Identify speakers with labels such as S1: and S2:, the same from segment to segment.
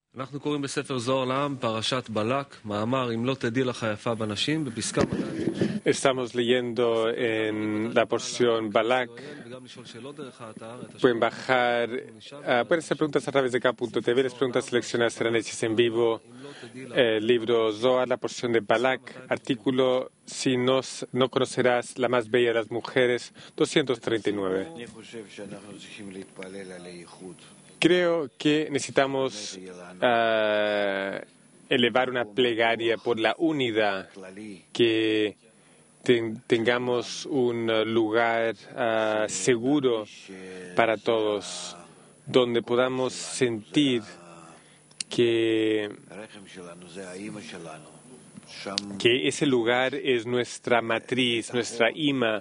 S1: אנחנו קוראים בספר זוהר לעם, פרשת בלק, מאמר, אם לא תדעי לך היפה בנשים, בפסקה 200.
S2: Estamos leyendo en la porción Balak. Pueden bajar, pueden hacer preguntas a través de K.TV. Las preguntas seleccionadas serán hechas en vivo. El libro Zohar, la porción de Balak, artículo Si no conocerás la más bella de las mujeres, 239. Creo que necesitamos elevar una plegaria por la unidad, que tengamos un lugar seguro para todos, donde podamos sentir que ese lugar es nuestra matriz, nuestra ima,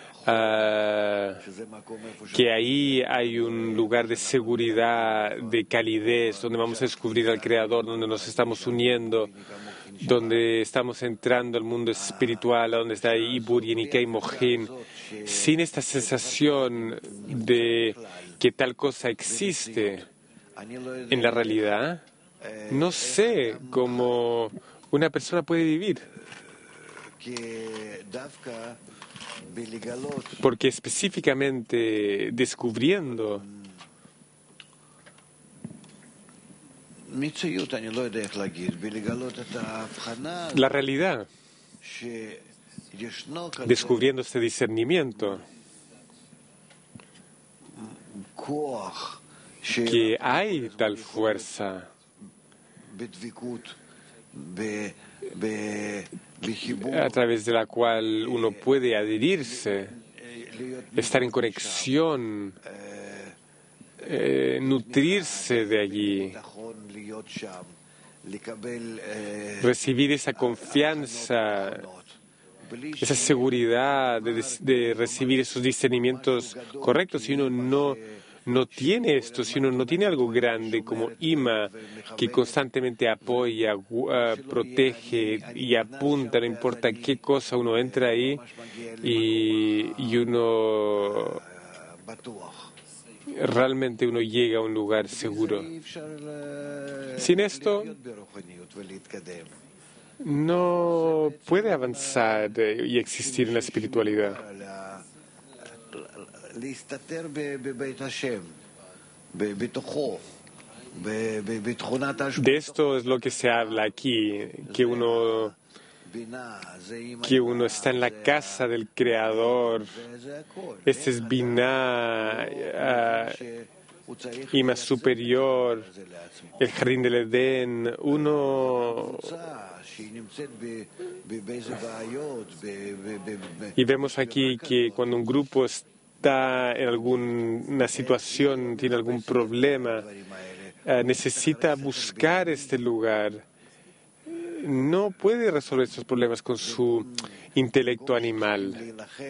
S2: que ahí hay un lugar de seguridad, de calidez, donde vamos a descubrir al Creador, donde nos estamos uniendo, donde estamos entrando al mundo espiritual, donde está Ibur, Yenikei, Mohin. Sin esta sensación de que tal cosa existe en la realidad, no sé cómo una persona puede vivir. Porque específicamente descubriendo la realidad, descubriendo este discernimiento, que hay tal fuerza a través de la cual uno puede adherirse, estar en conexión, nutrirse de allí, recibir esa confianza, esa seguridad de recibir esos discernimientos correctos. Si uno no tiene esto, si uno no tiene algo grande como Ima, que constantemente apoya, protege y apunta, no importa qué cosa, uno entra ahí y uno realmente llega a un lugar seguro. Sin esto no puede avanzar y existir en la espiritualidad. De esto es lo que se habla aquí, que uno está en la casa del Creador. Este es Binah, Ima superior, el jardín del Edén. Y vemos aquí que cuando un grupo está en alguna situación, tiene algún problema, necesita buscar este lugar. No puede resolver estos problemas con su intelecto animal.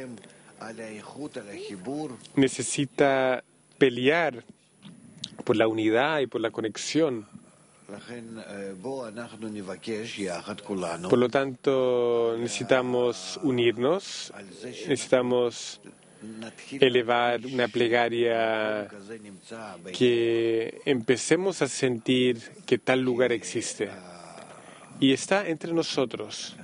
S2: Necesita pelear por la unidad y por la conexión. Por lo tanto, necesitamos unirnos, necesitamos elevar una plegaria, que empecemos a sentir que tal lugar existe y está entre nosotros.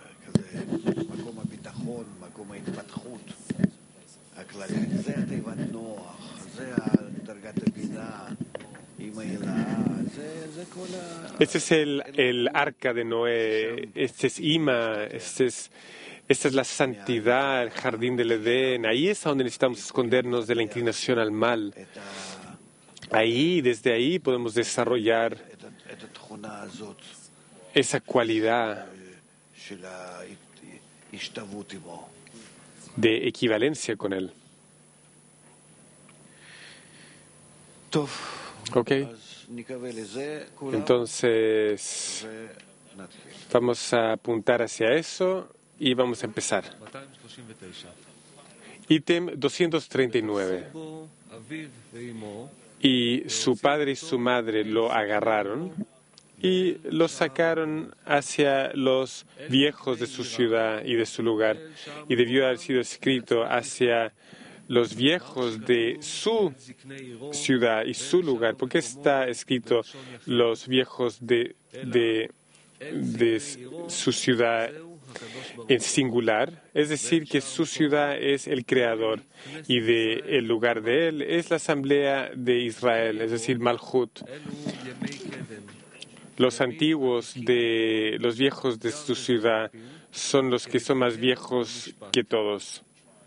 S2: Este es el arca de Noé, este es Ima, esta es la santidad, el jardín del Edén. Ahí es donde necesitamos escondernos de la inclinación al mal. Desde ahí podemos desarrollar esa cualidad de equivalencia con él. Ok. Entonces, vamos a apuntar hacia eso y vamos a empezar. Ítem 239. Y su padre y su madre lo agarraron y lo sacaron hacia los viejos de su ciudad y de su lugar. Y debió haber sido escrito hacia los viejos de su ciudad y su lugar. ¿Por qué está escrito los viejos de su ciudad en singular? Es decir, que su ciudad es el Creador y el lugar de él es la Asamblea de Israel, es decir, Malhut. Los antiguos de los viejos de su ciudad son los que son más viejos que todos.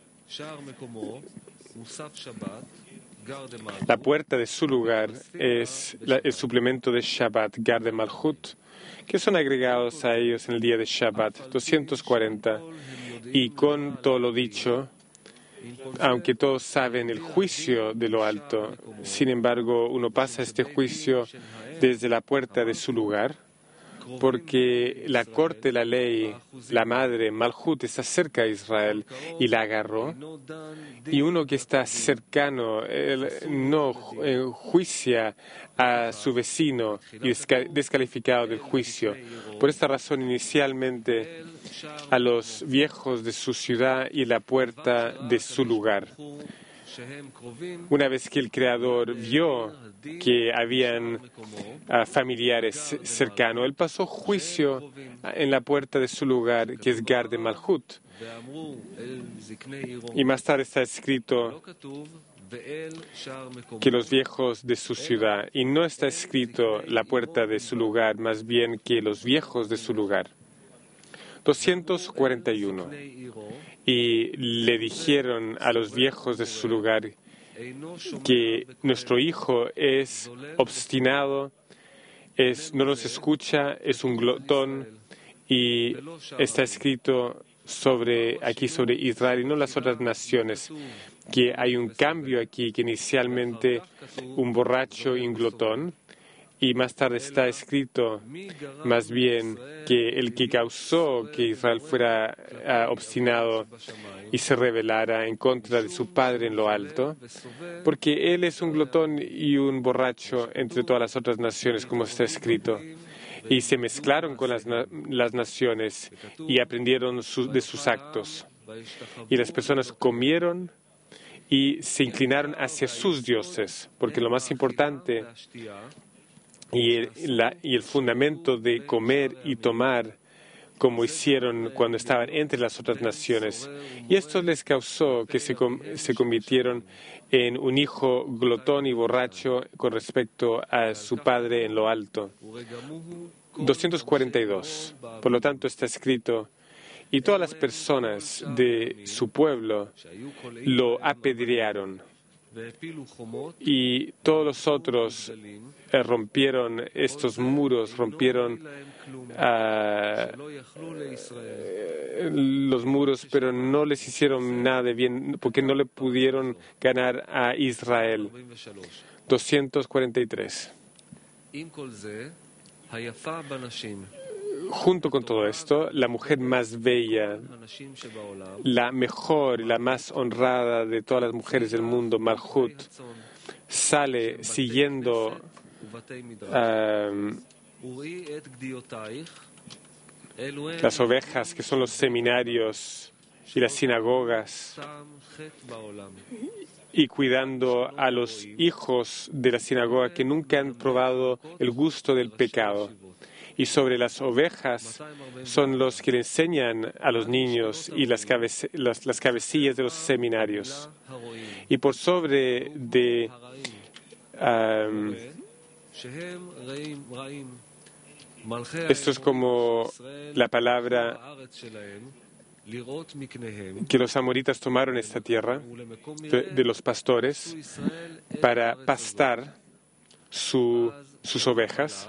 S2: La puerta de su lugar es el suplemento de Shabbat, Gar de Malhut, que son agregados a ellos en el día de Shabbat, 240. Y con todo lo dicho, aunque todos saben el juicio de lo alto, sin embargo, uno pasa este juicio desde la puerta de su lugar, porque la corte, la ley, la madre, Malhut, está cerca de Israel y la agarró. Y uno que está cercano no juicia a su vecino y es descalificado del juicio. Por esta razón, inicialmente, a los viejos de su ciudad y la puerta de su lugar. Una vez que el Creador vio que habían familiares cercanos, él pasó juicio en la puerta de su lugar, que es Gar de Malhut. Y más tarde está escrito que los viejos de su ciudad, y no está escrito la puerta de su lugar, más bien que los viejos de su lugar. 241. Y le dijeron a los viejos de su lugar que nuestro hijo es obstinado, no nos escucha, es un glotón, y está escrito aquí sobre Israel y no las otras naciones, que hay un cambio aquí, que inicialmente un borracho y un glotón, y más tarde está escrito más bien que el que causó que Israel fuera obstinado y se rebelara en contra de su padre en lo alto, porque él es un glotón y un borracho entre todas las otras naciones, como está escrito. Y se mezclaron con las naciones y aprendieron de sus actos. Y las personas comieron y se inclinaron hacia sus dioses, porque lo más importante y el fundamento de comer y tomar, como hicieron cuando estaban entre las otras naciones. Y esto les causó que se convirtieron en un hijo glotón y borracho con respecto a su padre en lo alto. 242. Por lo tanto, está escrito, y todas las personas de su pueblo lo apedrearon. Y todos los otros rompieron estos muros, rompieron los muros, pero no les hicieron nada de bien, porque no le pudieron ganar a Israel. 243. Junto con todo esto, la mujer más bella, la mejor y la más honrada de todas las mujeres del mundo, Malhut, sale siguiendo las ovejas, que son los seminarios y las sinagogas, y cuidando a los hijos de la sinagoga que nunca han probado el gusto del pecado. Y sobre las ovejas son los que le enseñan a los niños y las cabecillas de los seminarios. Y por sobre de esto es como la palabra que los amoritas tomaron esta tierra de los pastores para pastar sus ovejas.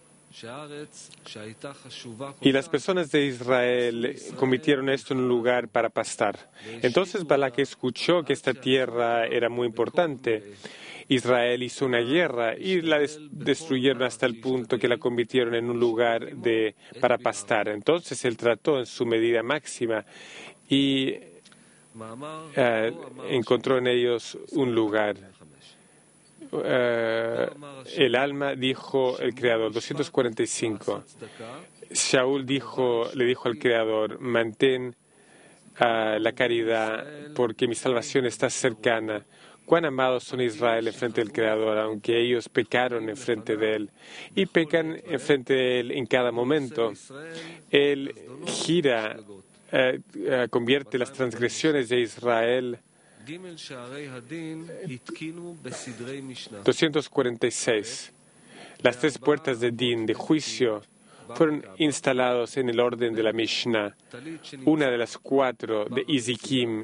S2: Y las personas de Israel convirtieron esto en un lugar para pastar. Entonces Balak escuchó que esta tierra era muy importante. Israel hizo una guerra y la destruyeron hasta el punto que la convirtieron en un lugar para pastar. Entonces él trató en su medida máxima y encontró en ellos un lugar. El alma, dijo el Creador. 245. Shaul le dijo al Creador, mantén la caridad, porque mi salvación está cercana. Cuán amados son Israel en frente del Creador, aunque ellos pecaron en frente de Él y pecan en frente de Él en cada momento. Él gira, convierte las transgresiones de Israel. 246. Las tres puertas de Din, de juicio, fueron instalados en el orden de la Mishnah. Una de las cuatro de Izikim,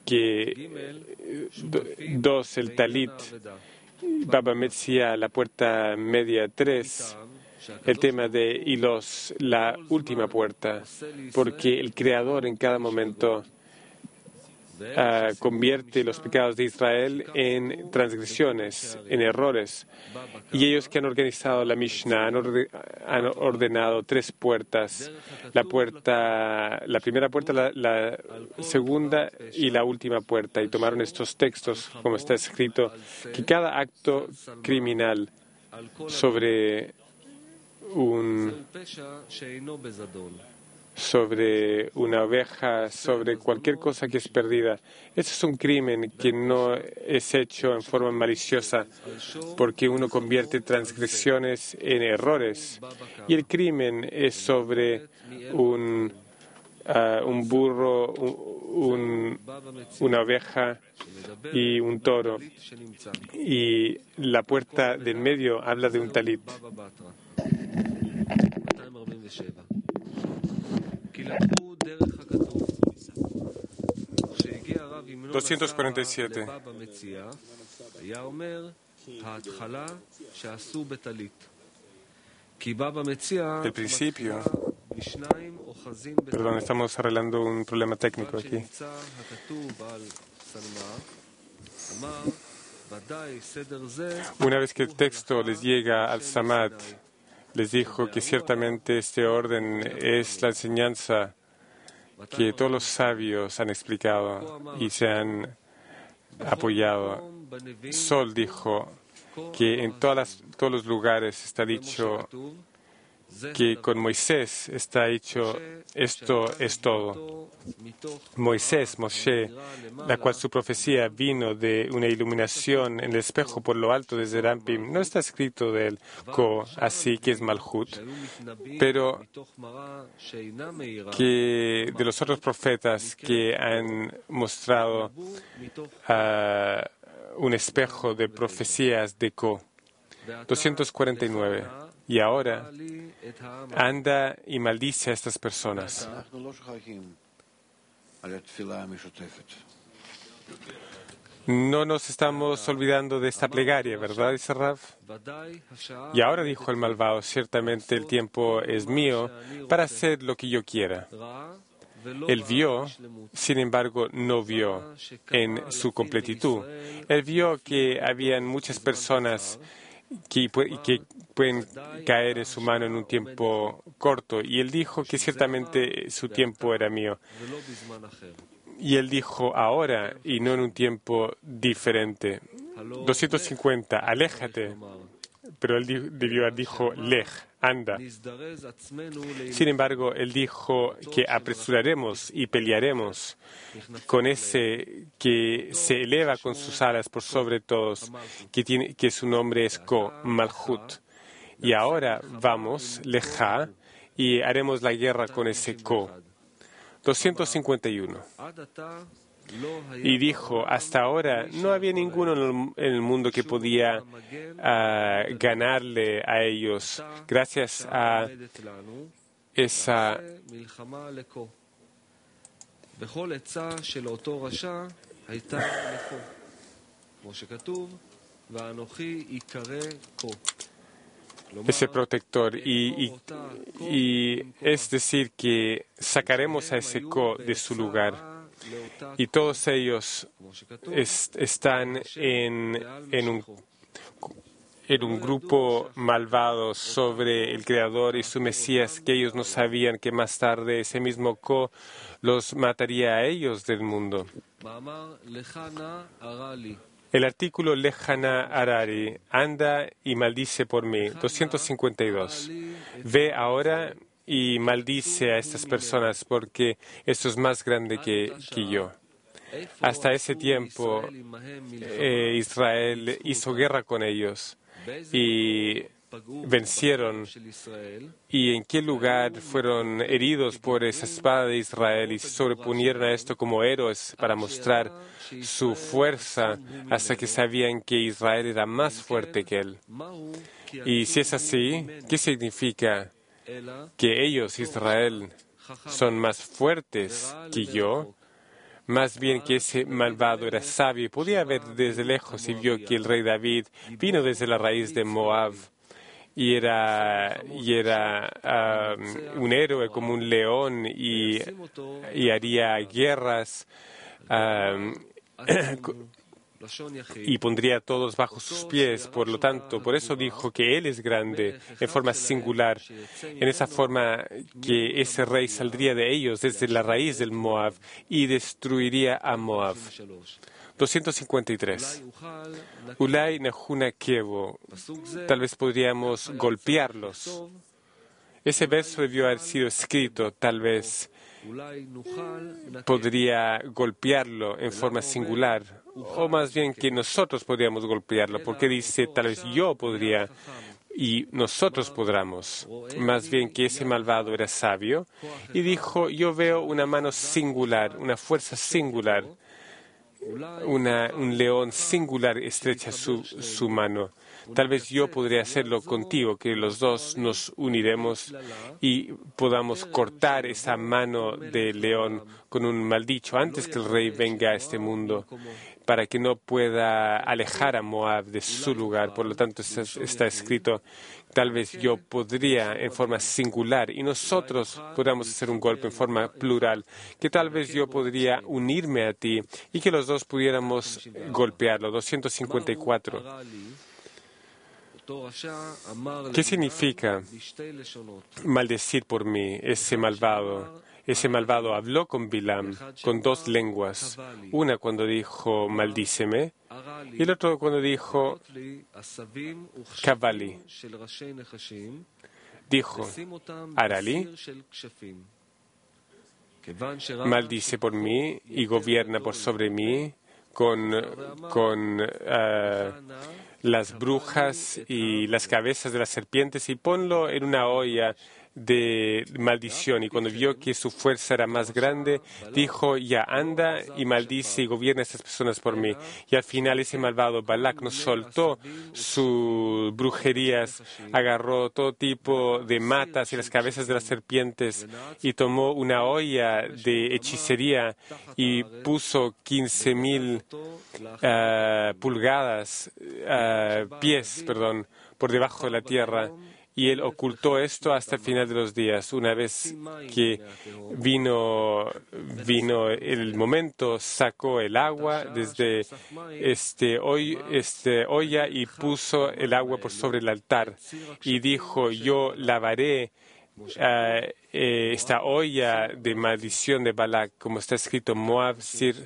S2: dos, el Talit, Baba Metzia, la puerta media 3, el tema de Hilos, la última puerta, porque el Creador en cada momento convierte los pecados de Israel en transgresiones, en errores. Y ellos que han organizado la Mishnah han ordenado tres puertas: la primera puerta, la segunda y la última puerta. Y tomaron estos textos, como está escrito, que cada acto criminal sobre una oveja, sobre cualquier cosa que es perdida. Eso es un crimen que no es hecho en forma maliciosa, porque uno convierte transgresiones en errores. Y el crimen es sobre un burro, una oveja y un toro. Y la puerta del medio habla de un talit. 247. El principio. Perdón, estamos arreglando un problema técnico aquí. Una vez que el texto les llega al Samad, les dijo que ciertamente este orden es la enseñanza que todos los sabios han explicado y se han apoyado. Sol dijo que en todos los lugares está dicho que con Moisés está dicho esto es todo. Moisés, Moshe, la cual su profecía vino de una iluminación en el espejo por lo alto desde Rampim, no está escrito del Ko, así que es Malhut, pero que de los otros profetas que han mostrado un espejo de profecías de Ko. 249. Y ahora anda y maldice a estas personas. No nos estamos olvidando de esta plegaria, ¿verdad? Dice Rav. Y ahora dijo el malvado, ciertamente el tiempo es mío para hacer lo que yo quiera. Él vio, sin embargo, no vio en su completitud. Él vio que habían muchas personas que pueden caer en su mano en un tiempo corto. Y él dijo que ciertamente su tiempo era mío. Y él dijo ahora y no en un tiempo diferente. 250, aléjate. Pero él dijo, lej, anda. Sin embargo, él dijo que apresuraremos y pelearemos con ese que se eleva con sus alas por sobre todos, que su nombre es Ko, Malhut. Y ahora vamos, leja, y haremos la guerra con ese Ko. 251. Y dijo, hasta ahora no había ninguno en el mundo que podía ganarle a ellos gracias a esa ese protector y es decir que sacaremos a ese Ko de su lugar. Y todos ellos están en un grupo malvado sobre el Creador y su Mesías, que ellos no sabían que más tarde ese mismo Ko los mataría a ellos del mundo. El artículo Lejana Harari, anda y maldice por mí. 252. Ve ahora y maldice a estas personas porque esto es más grande que yo. Hasta ese tiempo Israel hizo guerra con ellos y vencieron. ¿Y en qué lugar fueron heridos por esa espada de Israel y se sobreponieron a esto como héroes para mostrar su fuerza hasta que sabían que Israel era más fuerte que él? Y si es así, ¿qué significa? Que ellos, Israel, son más fuertes que yo. Más bien que ese malvado era sabio y podía ver desde lejos y vio que el rey David vino desde la raíz de Moab y era un héroe como un león y haría guerras y pondría a todos bajo sus pies. Por lo tanto, por eso dijo que Él es grande en forma singular, en esa forma que ese rey saldría de ellos desde la raíz del Moab y destruiría a Moab. 253. Ulay Nahuna Kevo. Tal vez podríamos golpearlos. Ese verso debió haber sido escrito, tal vez podría golpearlo en forma singular, o más bien que nosotros podríamos golpearlo, porque dice tal vez yo podría y nosotros podamos. Más bien que ese malvado era sabio y dijo, yo veo una mano singular, una fuerza singular, un león singular estrecha su mano. Tal vez yo podría hacerlo contigo, que los dos nos uniremos y podamos cortar esa mano de león con un maldicho antes que el rey venga a este mundo, para que no pueda alejar a Moab de su lugar. Por lo tanto, está escrito, tal vez yo podría en forma singular y nosotros podamos hacer un golpe en forma plural, que tal vez yo podría unirme a ti y que los dos pudiéramos golpearlo. 254. ¿Qué significa maldecir por mí ese malvado? Ese malvado habló con Bilam con dos lenguas. Una cuando dijo maldíceme y el otro cuando dijo Kavali. Dijo Arali, maldice por mí y gobierna por sobre mí con las brujas y las cabezas de las serpientes y ponlo en una olla de maldición. Y cuando vio que su fuerza era más grande, dijo, ya anda y maldice y gobierna a estas personas por mí. Y al final ese malvado Balak nos soltó sus brujerías, agarró todo tipo de matas y las cabezas de las serpientes y tomó una olla de hechicería y puso 15,000 pies, por debajo de la tierra. Y él ocultó esto hasta el final de los días. Una vez que vino el momento, sacó el agua desde olla y puso el agua por sobre el altar. Y dijo, yo lavaré esta olla de maldición de Balak, como está escrito, Moab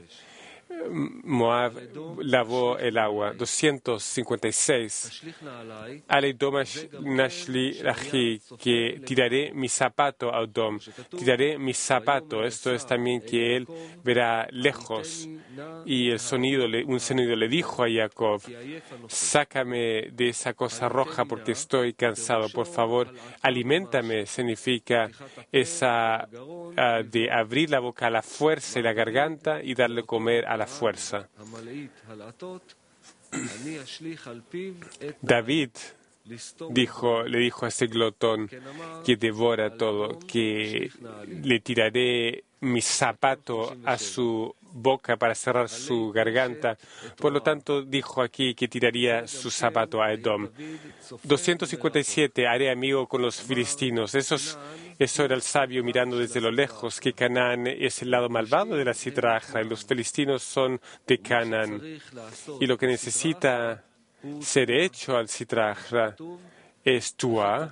S2: lavó el agua. 256. Ale domash nashli raji, que tiraré mi zapato a Odom. Tiraré mi zapato. Esto es también que él verá lejos. Y un sonido le dijo a Jacob, sácame de esa cosa roja porque estoy cansado. Por favor, aliméntame. Significa esa de abrir la boca a la fuerza y la garganta y darle comer a la fuerza. David le dijo a este glotón que devora todo, que le tiraré mi zapato a su boca para cerrar su garganta. Por lo tanto, dijo aquí que tiraría su zapato a Edom. 257. Haré amigo con los filistinos. Eso era el sabio mirando desde lo lejos, que Canaán es el lado malvado de la Sitraja y los filistinos son de Canaán. Y lo que necesita ser hecho al Sitraja es Tua,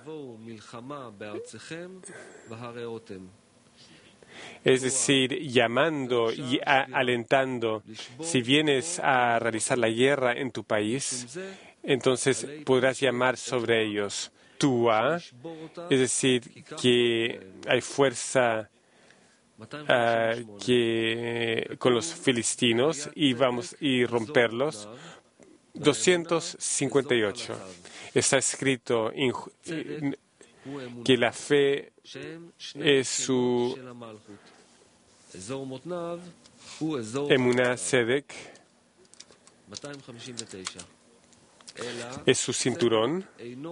S2: es decir, llamando y alentando. Si vienes a realizar la guerra en tu país, entonces podrás llamar sobre ellos. actúa, es decir, que hay fuerza con los filistinos y vamos a romperlos. 258. Está escrito que la fe es su Emuná Sedek, es su cinturón.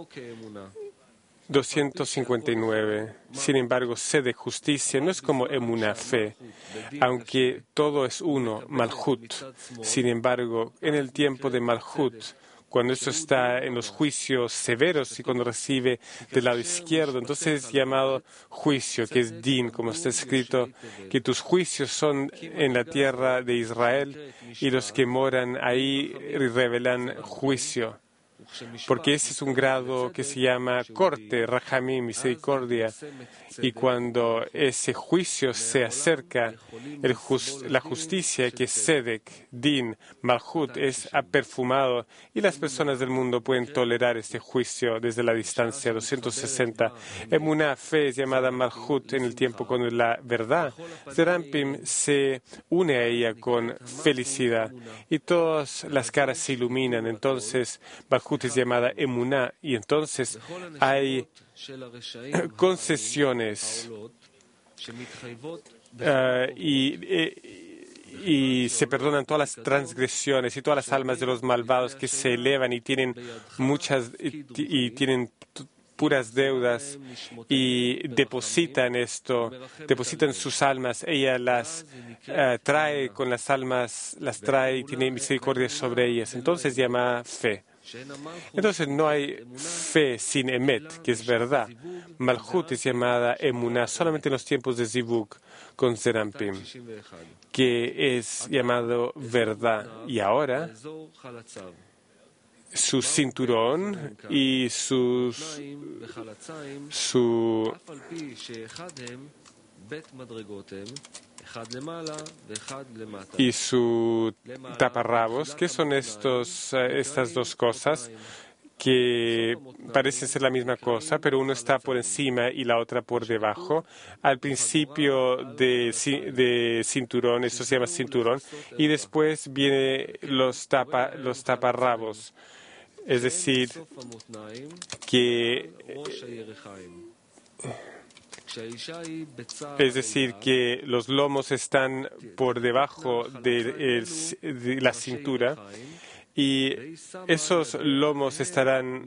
S2: 259. Sin embargo, Sedek, justicia, no es como Emuná, fe, aunque todo es uno, Malhut. Sin embargo, en el tiempo de Malhut, cuando esto está en los juicios severos y cuando recibe del lado izquierdo, entonces es llamado juicio, que es din, como está escrito, que tus juicios son en la tierra de Israel y los que moran ahí revelan juicio. Porque ese es un grado que se llama corte, Rahamim, misericordia. Y cuando ese juicio se acerca, la justicia, que es Sedek, Din, Malhut, es perfumado y las personas del mundo pueden tolerar este juicio desde la distancia. 260. Emuná, fe, es llamada Malhut en el tiempo cuando la verdad, Serampim, se une a ella con felicidad y todas las caras se iluminan. Entonces, Malhut es llamada Emuná y entonces hay concesiones y se perdonan todas las transgresiones y todas las almas de los malvados que se elevan y tienen tienen puras deudas y depositan sus almas. Ella las trae con las almas, las trae y tiene misericordia sobre ellas. Entonces llama fe. Entonces no hay fe sin emet, que es verdad. Malhut es llamada emuná solamente en los tiempos de Zivug con Serampim, que es llamado verdad. Y ahora su cinturón y su taparrabos. ¿Qué son estas dos cosas que parecen ser la misma cosa, pero uno está por encima y la otra por debajo? Al principio de cinturón, eso se llama cinturón, y después vienen los taparrabos, es decir, que los lomos están por debajo de la cintura y esos lomos estarán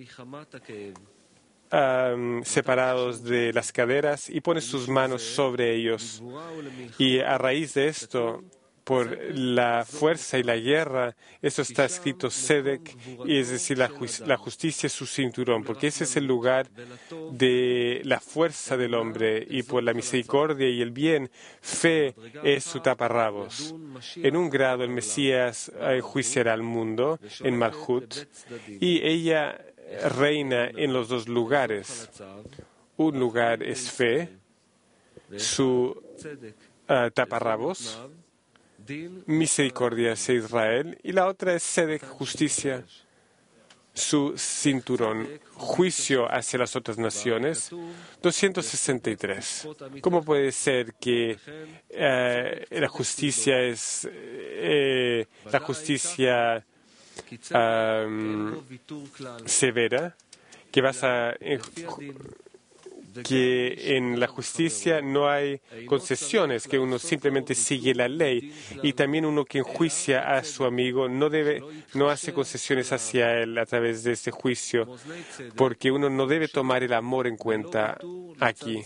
S2: separados de las caderas y pone sus manos sobre ellos. Y a raíz de esto, por la fuerza y la guerra, eso está escrito Sedek, y es decir, la justicia es su cinturón, porque ese es el lugar de la fuerza del hombre, y por la misericordia y el bien, fe es su taparrabos. En un grado el Mesías enjuiciará al mundo en Malhut, y ella reina en los dos lugares. Un lugar es fe, su taparrabos, misericordia hacia Israel, y la otra es Sedek, justicia, su cinturón, juicio hacia las otras naciones. 263. ¿Cómo puede ser que la justicia es la justicia severa, que en la justicia no hay concesiones, que uno simplemente sigue la ley, y también uno que enjuicia a su amigo no hace concesiones hacia él a través de este juicio, porque uno no debe tomar el amor en cuenta aquí.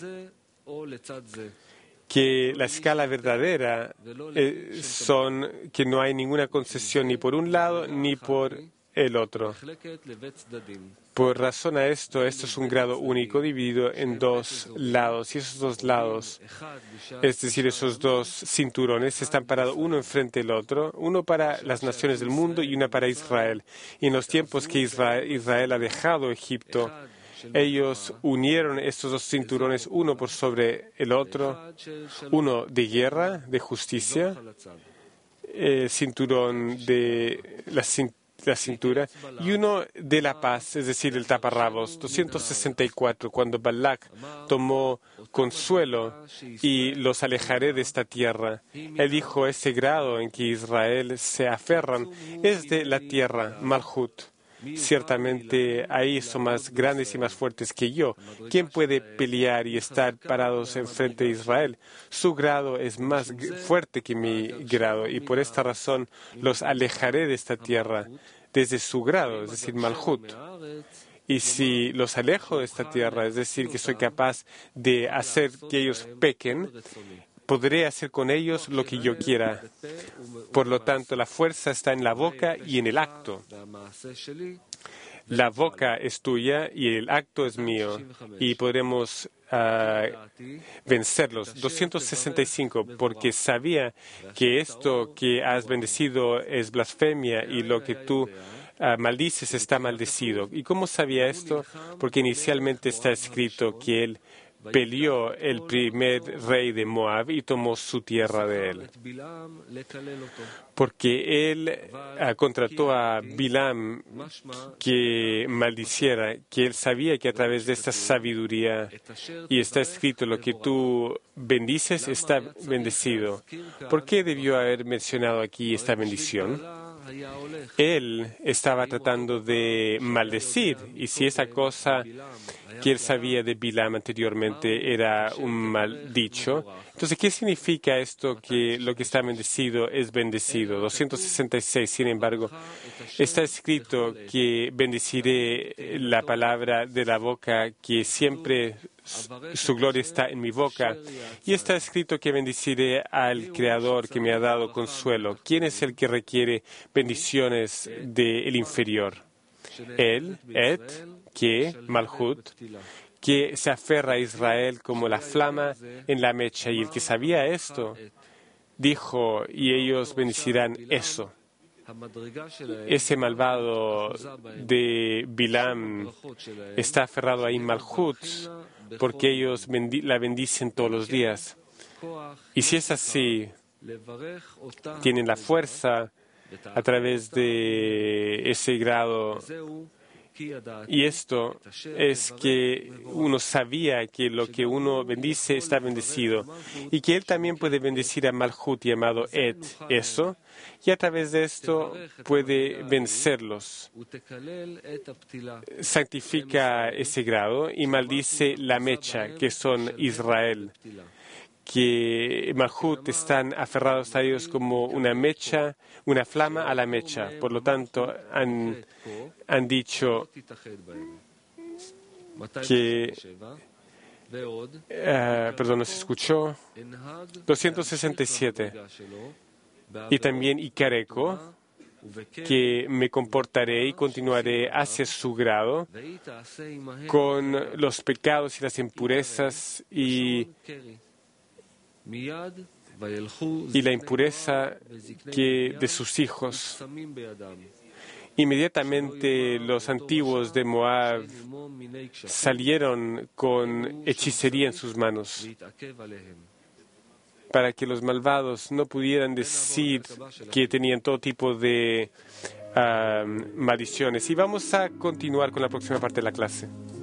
S2: Que la escala verdadera son que no hay ninguna concesión ni por un lado ni por el otro. Por razón a esto es un grado único dividido en dos lados, y esos dos lados, es decir, esos dos cinturones, están parados uno enfrente del otro, uno para las naciones del mundo y una para Israel. Y en los tiempos que Israel ha dejado Egipto, ellos unieron estos dos cinturones uno por sobre el otro, uno de guerra, de justicia, cinturón de la cintura, y uno de la paz, es decir, el taparrabos. 264, cuando Balak tomó consuelo y los alejaré de esta tierra. Él dijo, ese grado en que Israel se aferran es de la tierra, Malhut. Ciertamente ahí son más grandes y más fuertes que yo. ¿Quién puede pelear y estar parados enfrente de Israel? Su grado es más fuerte que mi grado y por esta razón los alejaré de esta tierra desde su grado, es decir, Malhut. Y si los alejo de esta tierra, es decir, que soy capaz de hacer que ellos pequen, podré hacer con ellos lo que yo quiera. Por lo tanto, la fuerza está en la boca y en el acto. La boca es tuya y el acto es mío. Y podremos vencerlos. 265, porque sabía que esto que has bendecido es blasfemia y lo que tú maldices está maldecido. ¿Y cómo sabía esto? Porque inicialmente está escrito que él peleó el primer rey de Moab y tomó su tierra de él. Porque él contrató a Bilam que maldiciera, que él sabía que a través de esta sabiduría, y está escrito, lo que tú bendices está bendecido. ¿Por qué debió haber mencionado aquí esta bendición? Él estaba tratando de maldecir, y si esa cosa que él sabía de Bilam anteriormente era un mal dicho, entonces, ¿qué significa esto que lo que está bendecido es bendecido? 266, sin embargo, está escrito que bendeciré la palabra de la boca, que siempre su gloria está en mi boca. Y está escrito que bendeciré al Creador que me ha dado consuelo. ¿Quién es el que requiere bendiciones del inferior? Él, que, Malhut, que se aferra a Israel como la flama en la mecha. Y el que sabía esto, dijo, y ellos bendecirán eso. Ese malvado de Bilam está aferrado a Malhut porque ellos la bendicen todos los días. Y si es así, tienen la fuerza a través de ese grado. Y esto es que uno sabía que lo que uno bendice está bendecido y que él también puede bendecir a Malhut llamado eso, y a través de esto puede vencerlos. Santifica ese grado y maldice la mecha, que son Israel, que Malhut están aferrados a ellos como una mecha, una flama a la mecha. Por lo tanto, han dicho que, no se escuchó, 267, y también Icareco, que me comportaré y continuaré hacia su grado con los pecados y las impurezas y la impureza de sus hijos. Inmediatamente los antiguos de Moab salieron con hechicería en sus manos para que los malvados no pudieran decir que tenían todo tipo de maldiciones. Y vamos a continuar con la próxima parte de la clase.